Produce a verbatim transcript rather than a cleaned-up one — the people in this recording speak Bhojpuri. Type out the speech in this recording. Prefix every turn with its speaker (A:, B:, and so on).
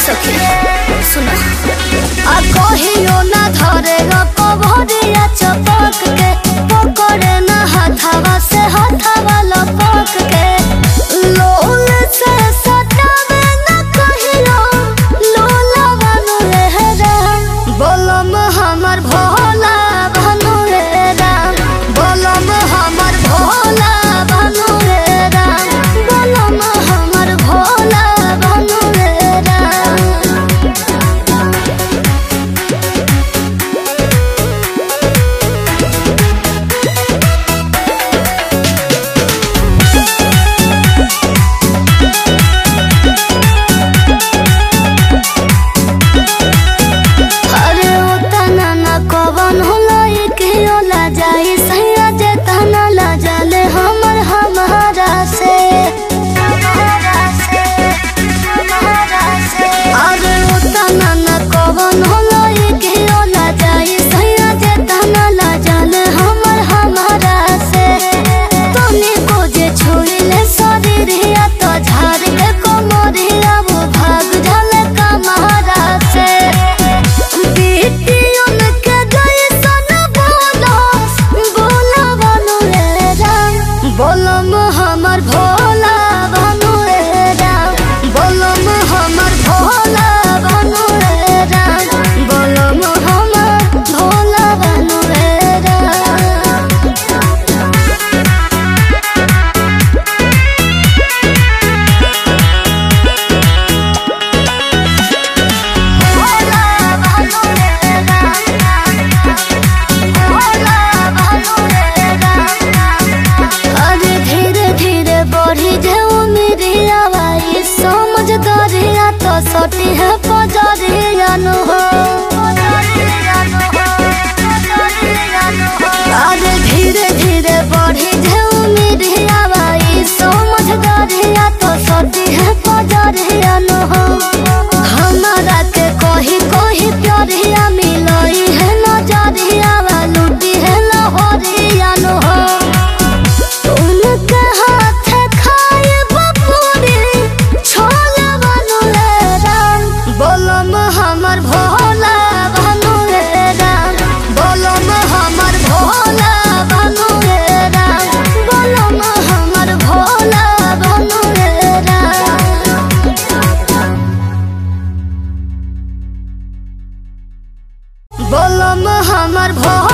A: सखी सुना आ कहियो ना धरे कबरिया चपक के पकड़े ना हाथवा से हाथवा लपक के लोल से सटावे ना कहियो लोला बनू रे राम बोलम हमर भोला बनू रे राम बोलम हमर भोला बनू रे राम बोलम हमर भोला बनू रे राम। कवन होला एक होला जाई सैया जे तना ला जाले हमर हमारा से अरे तना ना कवन होला एक होला जाई सैया जे तना ला जाले हमर हमारा से तनी को जे छोइले शरीरिया तो झाड़ के कोमरिया वो भाग जाले कमारा से बोलम हमर भोला बनू रे राम बोलम हमर भोला बनू रे राम बोलम हमर भोला बनू रे राम। भोला बनू रे राम भोला बनू रे राम धीरे धीरे बढ़ी जाओ मेरी आवाज़ समझ दरिया तो सटी है पजरिया नो हो अरे धीरे धीरे बढ़ी जाओ मेरी आवाज़ समझ दरिया तो सटी है पजरिया नो हो हमारा के कही कही प्यारिया मिलई है नजरिया लूटी है लहरिया नो हो बोलम हमर भोला बनू रे राम बोलम हमर भोला बनू रे राम बोलम हमर भोला बनू रे राम। बोलम हमर भोला